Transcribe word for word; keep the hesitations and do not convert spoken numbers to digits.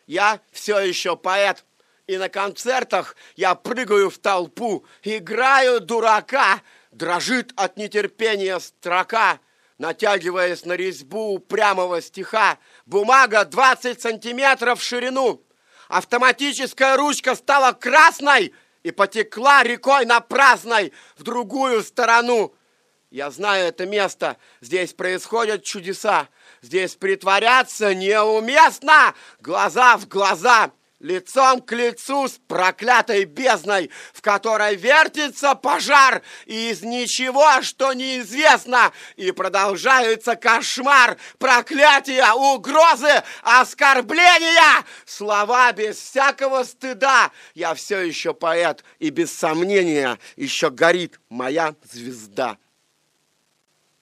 Я все еще поэт. И на концертах я прыгаю в толпу, играю дурака. Дрожит от нетерпения строка, натягиваясь на резьбу упрямого стиха. Бумага двадцать сантиметров в ширину. Автоматическая ручка стала красной и потекла рекой на праздной в другую сторону. Я знаю это место, здесь происходят чудеса. Здесь притворяться неуместно, глаза в глаза, лицом к лицу с проклятой бездной, в которой вертится пожар, и из ничего, что неизвестно, и продолжается кошмар, проклятия, угрозы, оскорбления, слова без всякого стыда. Я все еще поэт, и без сомнения еще горит моя звезда.